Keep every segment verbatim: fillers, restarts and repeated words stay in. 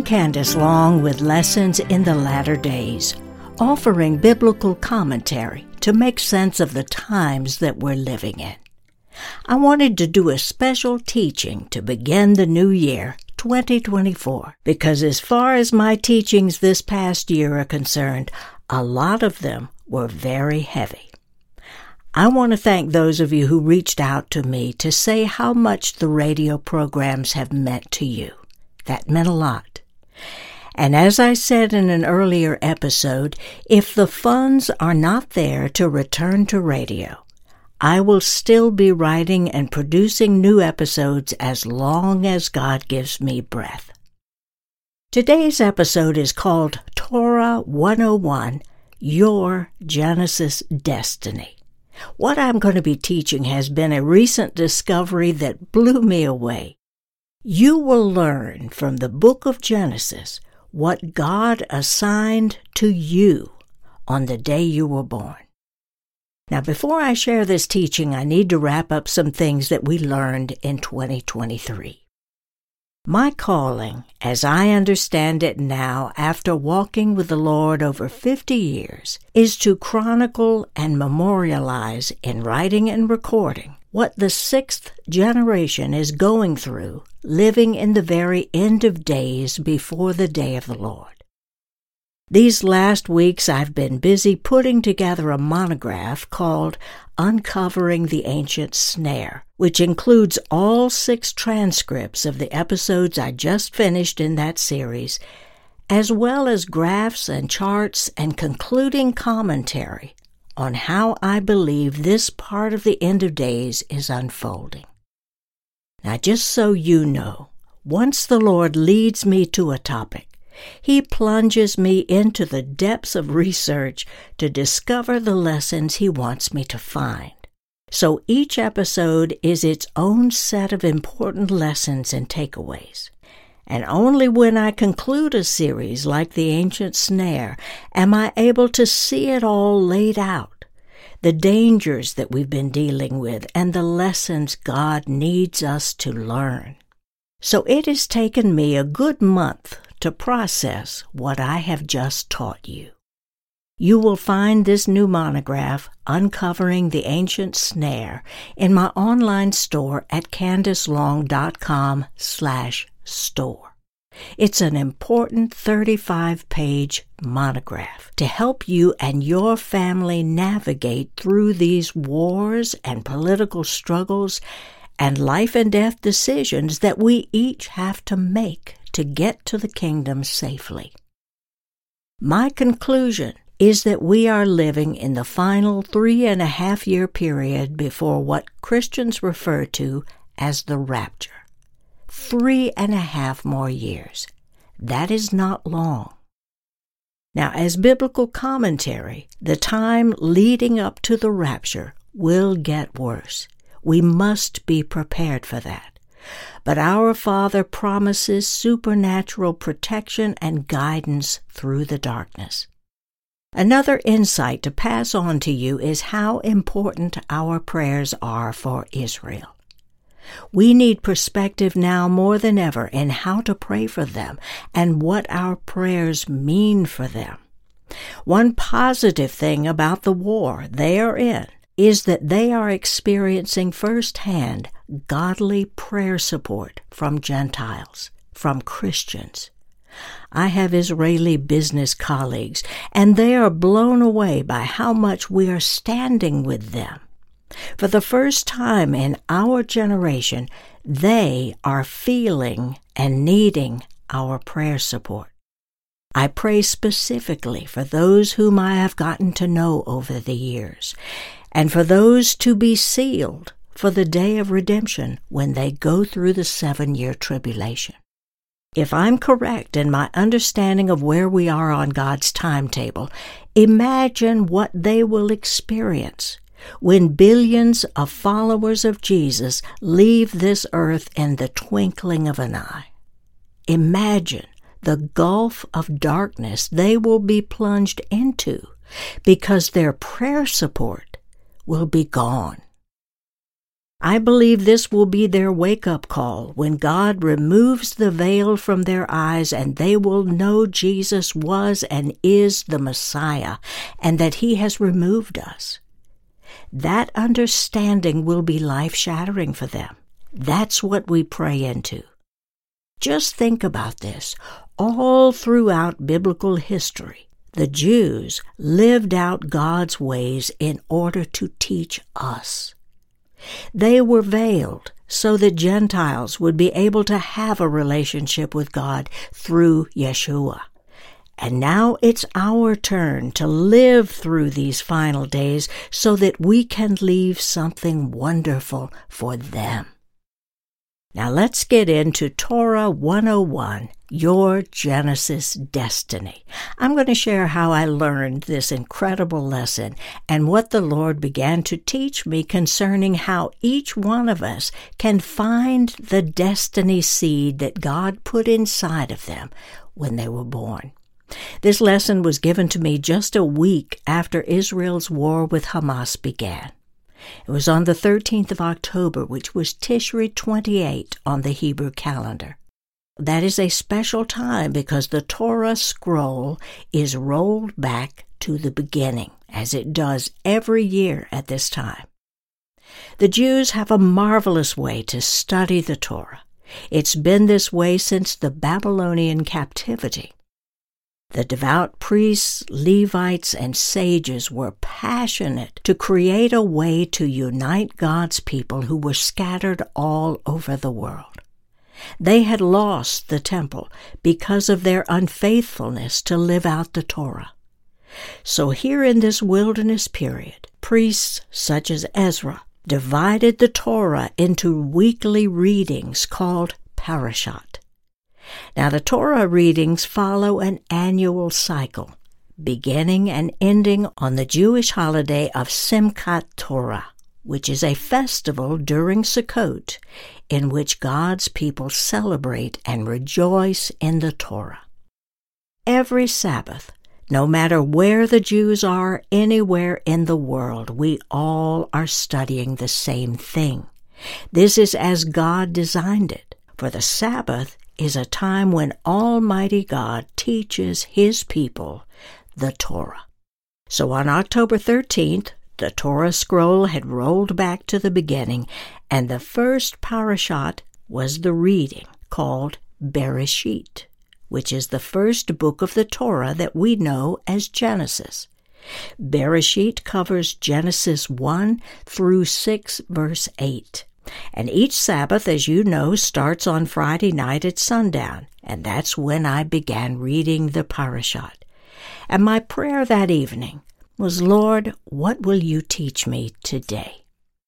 Candace Long with Lessons in the Latter Days, offering biblical commentary to make sense of the times that we're living in. I wanted to do a special teaching to begin the new year, twenty twenty-four, because as far as my teachings this past year are concerned, a lot of them were very heavy. I want to thank those of you who reached out to me to say how much the radio programs have meant to you. That meant a lot. And as I said in an earlier episode, if the funds are not there to return to radio, I will still be writing and producing new episodes as long as God gives me breath. Today's episode is called Torah one oh one, Your Genesis Destiny. What I'm going to be teaching has been a recent discovery that blew me away. You will learn from the book of Genesis what God assigned to you on the day you were born. Now, before I share this teaching, I need to wrap up some things that we learned in twenty twenty-three. My calling, as I understand it now after walking with the Lord over fifty years, is to chronicle and memorialize in writing and recording what the sixth generation is going through, living in the very end of days before the day of the Lord. These last weeks I've been busy putting together a monograph called Uncovering the Ancient Snare, which includes all six transcripts of the episodes I just finished in that series, as well as graphs and charts and concluding commentary on how I believe this part of the end of days is unfolding. Now, just so you know, once the Lord leads me to a topic, He plunges me into the depths of research to discover the lessons He wants me to find. So each episode is its own set of important lessons and takeaways. And only when I conclude a series like The Ancient Snare am I able to see it all laid out, the dangers that we've been dealing with and the lessons God needs us to learn. So it has taken me a good month to process what I have just taught you. You will find this new monograph, Uncovering the Ancient Snare, in my online store at candacelong.com slash store. It's an important thirty-five page monograph to help you and your family navigate through these wars and political struggles and life and death decisions that we each have to make to get to the kingdom safely. My conclusion is that we are living in the final three and a half year period before what Christians refer to as the rapture. Three and a half more years. That is not long. Now, as biblical commentary, the time leading up to the rapture will get worse. We must be prepared for that. But our Father promises supernatural protection and guidance through the darkness. Another insight to pass on to you is how important our prayers are for Israel. We need perspective now more than ever in how to pray for them and what our prayers mean for them. One positive thing about the war they are in is that they are experiencing firsthand godly prayer support from Gentiles, from Christians. I have Israeli business colleagues, and they are blown away by how much we are standing with them. For the first time in our generation, they are feeling and needing our prayer support. I pray specifically for those whom I have gotten to know over the years, and for those to be sealed for the day of redemption when they go through the seven-year tribulation. If I'm correct in my understanding of where we are on God's timetable, imagine what they will experience when billions of followers of Jesus leave this earth in the twinkling of an eye. Imagine the gulf of darkness they will be plunged into because their prayer support will be gone. I believe this will be their wake-up call when God removes the veil from their eyes and they will know Jesus was and is the Messiah and that He has removed us. That understanding will be life-shattering for them. That's what we pray into. Just think about this. All throughout biblical history, the Jews lived out God's ways in order to teach us. They were veiled so that Gentiles would be able to have a relationship with God through Yeshua. And now it's our turn to live through these final days so that we can leave something wonderful for them. Now let's get into Torah one oh one, Your Genesis Destiny. I'm going to share how I learned this incredible lesson and what the Lord began to teach me concerning how each one of us can find the destiny seed that God put inside of them when they were born. This lesson was given to me just a week after Israel's war with Hamas began. It was on the thirteenth of October, which was Tishri twenty-eight on the Hebrew calendar. That is a special time because the Torah scroll is rolled back to the beginning, as it does every year at this time. The Jews have a marvelous way to study the Torah. It's been this way since the Babylonian captivity. The devout priests, Levites, and sages were passionate to create a way to unite God's people who were scattered all over the world. They had lost the temple because of their unfaithfulness to live out the Torah. So here in this wilderness period, priests such as Ezra divided the Torah into weekly readings called parashat. Now, the Torah readings follow an annual cycle, beginning and ending on the Jewish holiday of Simchat Torah, which is a festival during Sukkot in which God's people celebrate and rejoice in the Torah. Every Sabbath, no matter where the Jews are anywhere in the world, we all are studying the same thing. This is as God designed it, for the Sabbath is a time when Almighty God teaches His people the Torah. So on October thirteenth, the Torah scroll had rolled back to the beginning, and the first parashat was the reading called Bereshit, which is the first book of the Torah that we know as Genesis. Bereshit covers Genesis one through six, verse eight. And each Sabbath, as you know, starts on Friday night at sundown, and that's when I began reading the parashat. And my prayer that evening was, Lord, what will you teach me today?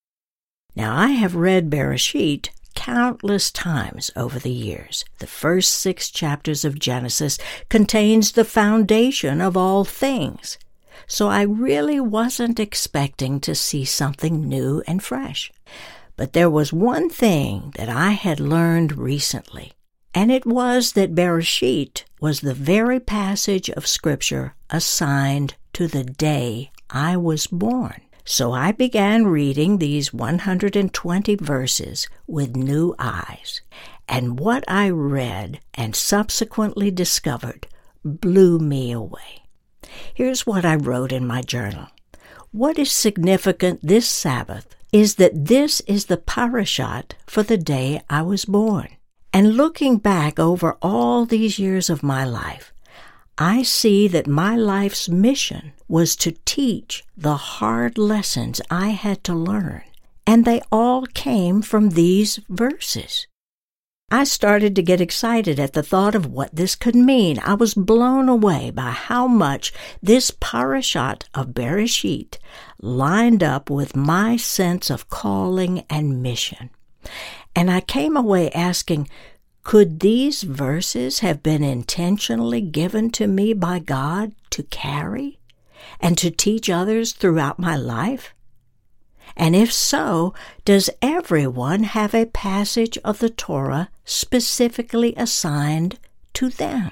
Now, I have read Bereshit countless times over the years. The first six chapters of Genesis contains the foundation of all things. So I really wasn't expecting to see something new and fresh. But there was one thing that I had learned recently, and it was that Bereshit was the very passage of Scripture assigned to the day I was born. So I began reading these one hundred twenty verses with new eyes, and what I read and subsequently discovered blew me away. Here's what I wrote in my journal. What is significant this Sabbath is that this is the parashat for the day I was born. And looking back over all these years of my life, I see that my life's mission was to teach the hard lessons I had to learn, and they all came from these verses. I started to get excited at the thought of what this could mean. I was blown away by how much this parashat of Bereshit lined up with my sense of calling and mission. And I came away asking, could these verses have been intentionally given to me by God to carry and to teach others throughout my life? And if so, does everyone have a passage of the Torah specifically assigned to them?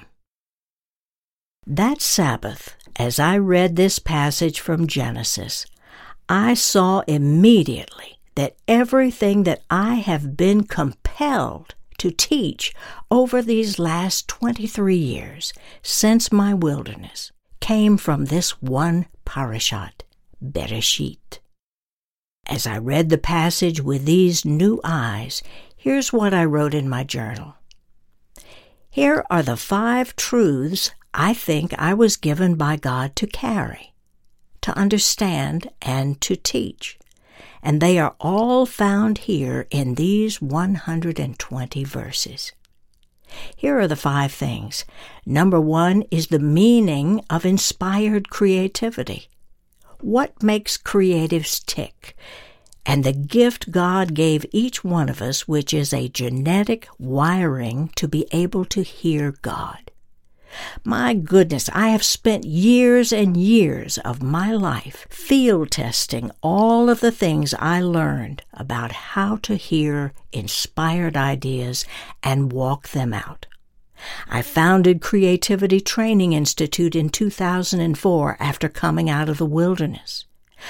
That Sabbath, as I read this passage from Genesis, I saw immediately that everything that I have been compelled to teach over these last twenty-three years since my wilderness came from this one parashat, Bereshit. As I read the passage with these new eyes, here's what I wrote in my journal. Here are the five truths I think I was given by God to carry, to understand, and to teach. And they are all found here in these one hundred twenty verses. Here are the five things. Number one is the meaning of inspired creativity. What makes creatives tick? And the gift God gave each one of us, which is a genetic wiring to be able to hear God. My goodness, I have spent years and years of my life field testing all of the things I learned about how to hear inspired ideas and walk them out. I founded Creativity Training Institute in two thousand four after coming out of the wilderness.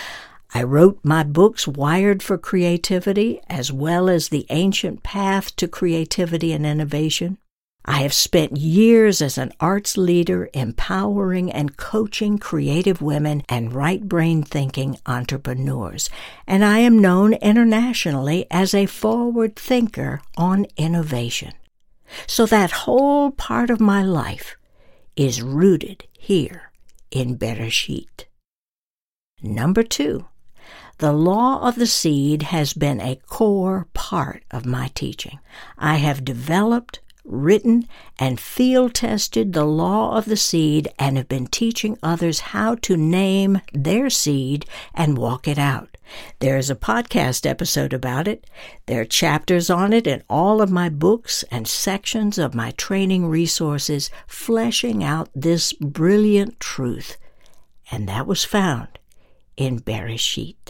I wrote my books Wired for Creativity, as well as The Ancient Path to Creativity and Innovation. I have spent years as an arts leader empowering and coaching creative women and right-brain thinking entrepreneurs, and I am known internationally as a forward thinker on innovation. So that whole part of my life is rooted here in Bereshit. Number two, the law of the seed has been a core part of my teaching. I have developed, written, and field-tested the law of the seed and have been teaching others how to name their seed and walk it out. There's a podcast episode about it. There are chapters on it in all of my books and sections of my training resources fleshing out this brilliant truth. And that was found in Bereshit.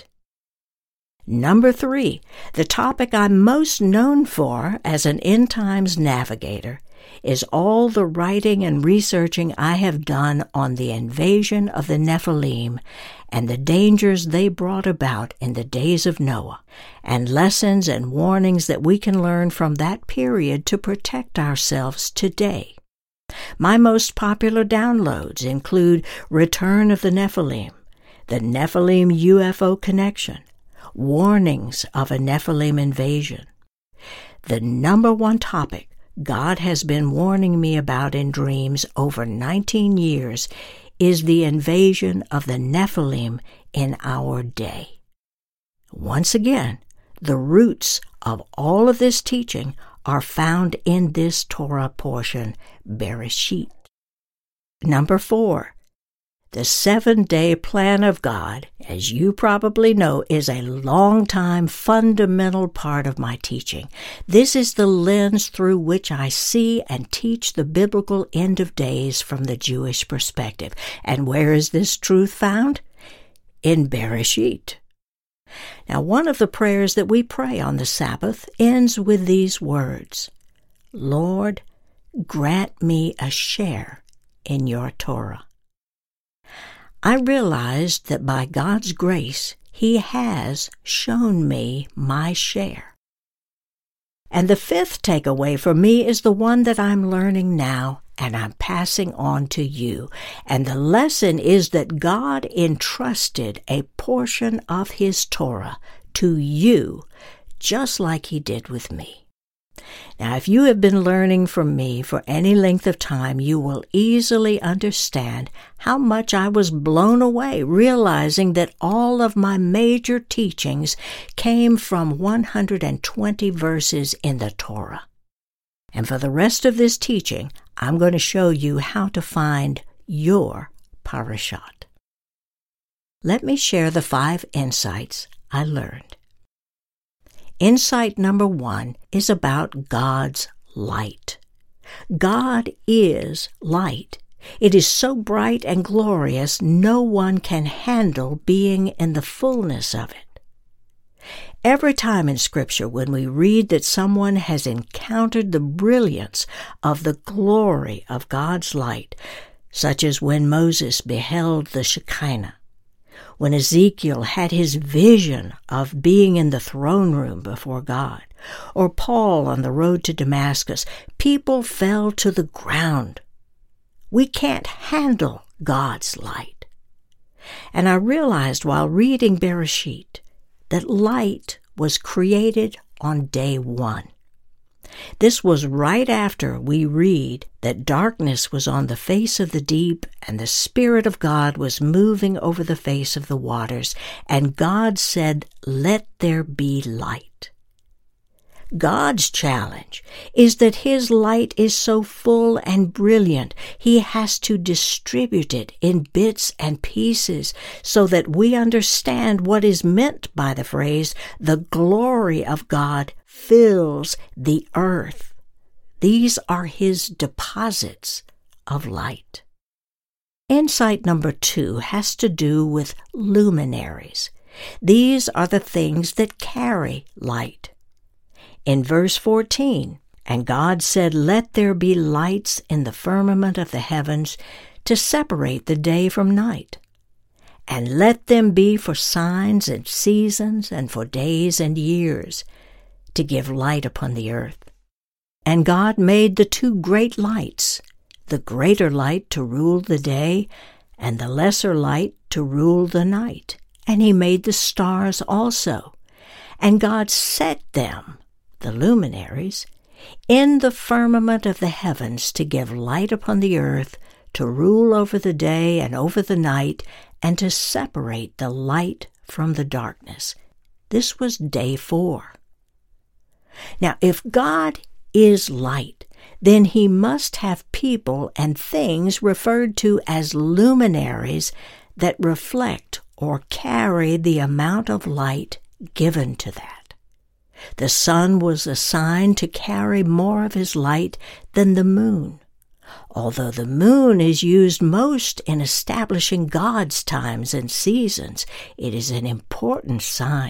Number three, the topic I'm most known for as an end times navigator is all the writing and researching I have done on the invasion of the Nephilim and the dangers they brought about in the days of Noah, and lessons and warnings that we can learn from that period to protect ourselves today. My most popular downloads include Return of the Nephilim, the Nephilim U F O Connection, Warnings of a Nephilim Invasion. The number one topic God has been warning me about in dreams over nineteen years is the invasion of the Nephilim in our day. Once again, the roots of all of this teaching are found in this Torah portion, Bereshit. Number four, the seven-day plan of God, as you probably know, is a long-time fundamental part of my teaching. This is the lens through which I see and teach the biblical end of days from the Jewish perspective. And where is this truth found? In Bereshit. Now, one of the prayers that we pray on the Sabbath ends with these words, Lord, grant me a share in your Torah. I realized that by God's grace, He has shown me my share. And the fifth takeaway for me is the one that I'm learning now and I'm passing on to you. And the lesson is that God entrusted a portion of His Torah to you, just like He did with me. Now, if you have been learning from me for any length of time, you will easily understand how much I was blown away realizing that all of my major teachings came from one hundred twenty verses in the Torah. And for the rest of this teaching, I'm going to show you how to find your parashat. Let me share the five insights I learned. Insight number one is about God's light. God is light. It is so bright and glorious, no one can handle being in the fullness of it. Every time in Scripture when we read that someone has encountered the brilliance of the glory of God's light, such as when Moses beheld the Shekinah, when Ezekiel had his vision of being in the throne room before God, or Paul on the road to Damascus, people fell to the ground. We can't handle God's light. And I realized while reading Bereshit that light was created on day one. This was right after we read that darkness was on the face of the deep and the Spirit of God was moving over the face of the waters, and God said, "Let there be light." God's challenge is that His light is so full and brilliant, He has to distribute it in bits and pieces so that we understand what is meant by the phrase, "The glory of God fills the earth." These are His deposits of light. Insight number two has to do with luminaries. These are the things that carry light. In verse fourteen, "And God said, Let there be lights in the firmament of the heavens to separate the day from night. And let them be for signs and seasons and for days and years, to give light upon the earth. And God made the two great lights, the greater light to rule the day, and the lesser light to rule the night. And He made the stars also. And God set them," the luminaries, "in the firmament of the heavens to give light upon the earth, to rule over the day and over the night, and to separate the light from the darkness." This was day four. Now, if God is light, then He must have people and things referred to as luminaries that reflect or carry the amount of light given to that. The sun was assigned to carry more of His light than the moon, although the moon is used most in establishing God's times and seasons. It is an important sign.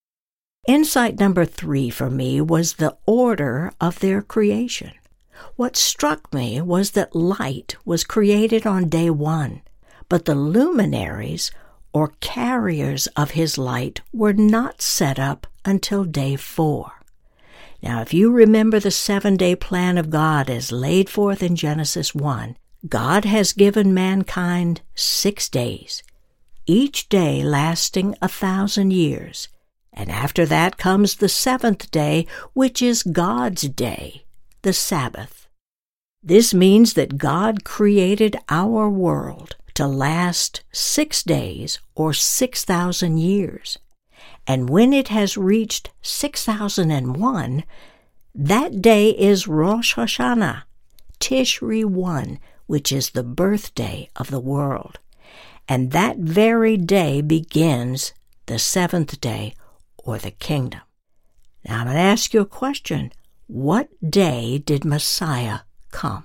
Insight number three for me was the order of their creation. What struck me was that light was created on day one, but the luminaries, or carriers of His light, were not set up until day four. Now, if you remember the seven-day plan of God as laid forth in Genesis one, God has given mankind six days, each day lasting a thousand years. And after that comes the seventh day, which is God's day, the Sabbath. This means that God created our world to last six days or six thousand years. And when it has reached six thousand and one, that day is Rosh Hashanah, Tishri one, which is the birthday of the world. And that very day begins the seventh day, or the kingdom. Now I'm going to ask you a question. What day did Messiah come?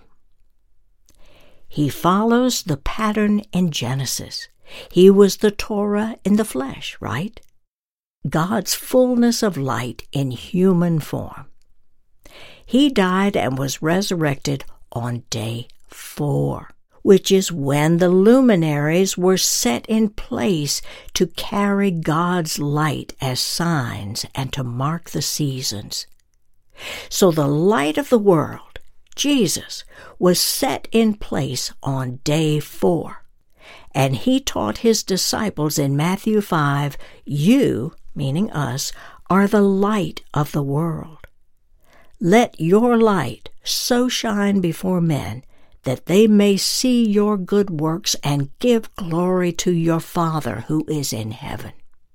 He follows the pattern in Genesis. He was the Torah in the flesh, right? God's fullness of light in human form. He died and was resurrected on day four, which is when the luminaries were set in place to carry God's light as signs and to mark the seasons. So the light of the world, Jesus, was set in place on day four. And He taught His disciples in Matthew five, "You," meaning us, "are the light of the world. Let your light so shine before men that they may see your good works and give glory to your Father who is in heaven."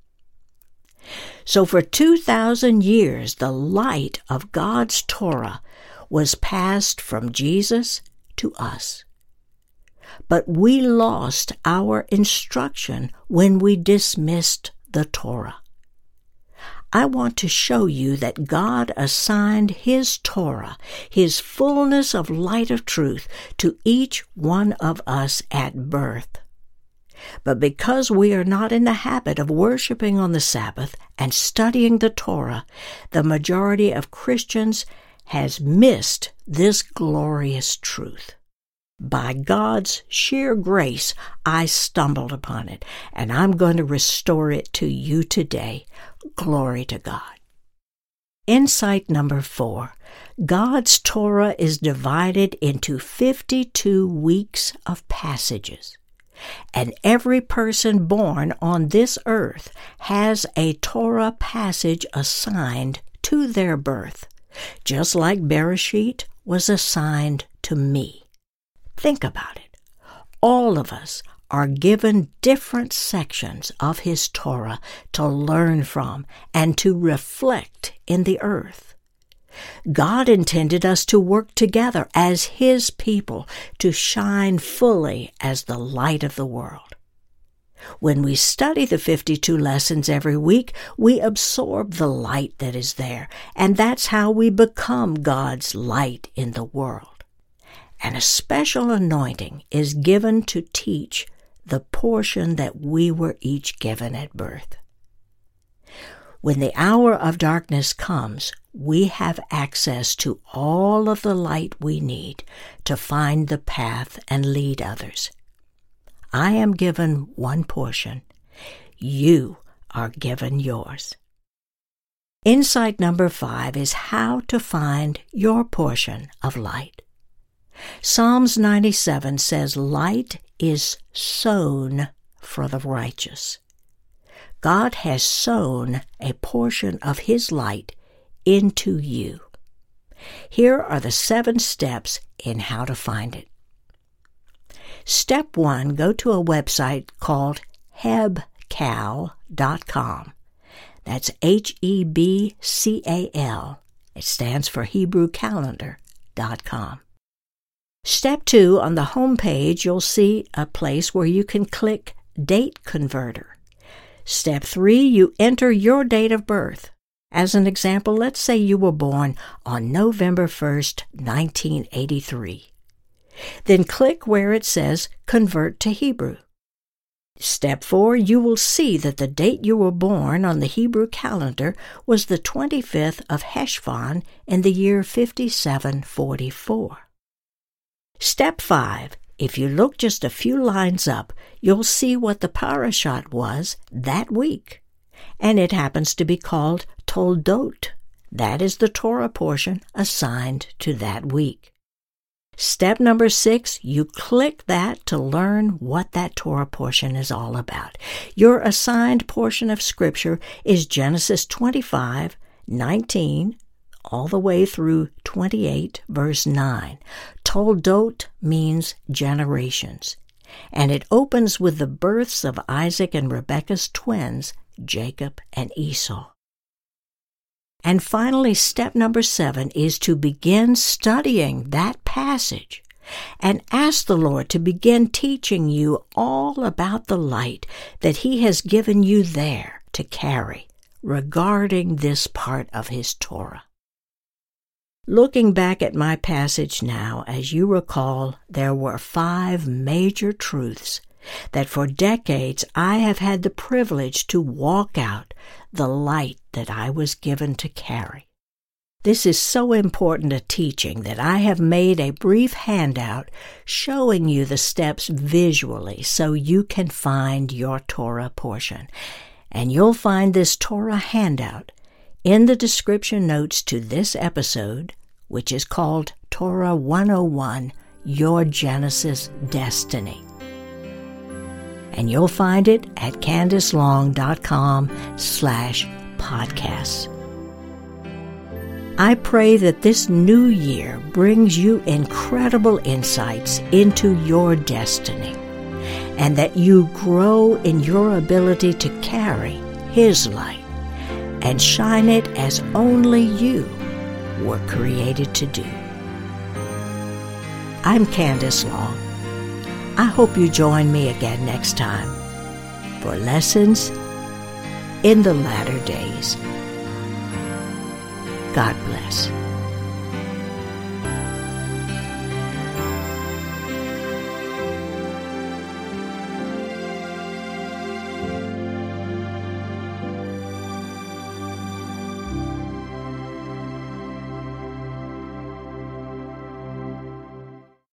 So for two thousand years, the light of God's Torah was passed from Jesus to us. But we lost our instruction when we dismissed the Torah. I want to show you that God assigned His Torah, His fullness of light of truth, to each one of us at birth. But because we are not in the habit of worshiping on the Sabbath and studying the Torah, the majority of Christians has missed this glorious truth. by God's sheer grace, I stumbled upon it, and I'm going to restore it to you today. Glory to God. Insight number four. God's Torah is divided into fifty-two weeks of passages, and every person born on this earth has a Torah passage assigned to their birth, just like Bereshit was assigned to me. Think about it. All of us are given different sections of His Torah to learn from and to reflect in the earth. God intended us to work together as His people to shine fully as the light of the world. When we study the fifty-two lessons every week, we absorb the light that is there, and that's how we become God's light in the world. And a special anointing is given to teach the portion that we were each given at birth. When the hour of darkness comes, we have access to all of the light we need to find the path and lead others. I am given one portion. You are given yours. Insight number five is how to find your portion of light. Psalms ninety-seven says, "Light is sown for the righteous." God has sown a portion of His light into you. Here are the seven steps in how to find it. Step one, go to a website called hebcal dot com. That's H E B C A L. It stands for Hebrew Calendar dot com. Step two, on the home page, you'll see a place where you can click Date Converter. Step three, you enter your date of birth. As an example, let's say you were born on November first, nineteen eighty-three. Then click where it says Convert to Hebrew. Step four, you will see that the date you were born on the Hebrew calendar was the twenty-fifth of Heshvan in the year fifty-seven forty-four. Step five, if you look just a few lines up, you'll see what the parashat was that week. And it happens to be called Toldot. That is the Torah portion assigned to that week. Step number six, you click that to learn what that Torah portion is all about. Your assigned portion of Scripture is Genesis twenty-five, nineteen, all the way through twenty-eight, verse nine. Toldot means generations, and it opens with the births of Isaac and Rebekah's twins, Jacob and Esau. And finally, step number seven is to begin studying that passage and ask the Lord to begin teaching you all about the light that He has given you there to carry regarding this part of His Torah. Looking back at my passage now, as you recall, there were five major truths that for decades I have had the privilege to walk out the light that I was given to carry. This is so important a teaching that I have made a brief handout showing you the steps visually so you can find your Torah portion. And you'll find this Torah handout in the description notes to this episode, which is called Torah one oh one, Your Genesis Destiny. And you'll find it at candicelong.com slash podcasts. I pray that this new year brings you incredible insights into your destiny, and that you grow in your ability to carry His light and shine it as only you were created to do. I'm Candice Long. I hope you join me again next time for Lessons in the Latter Days. God bless.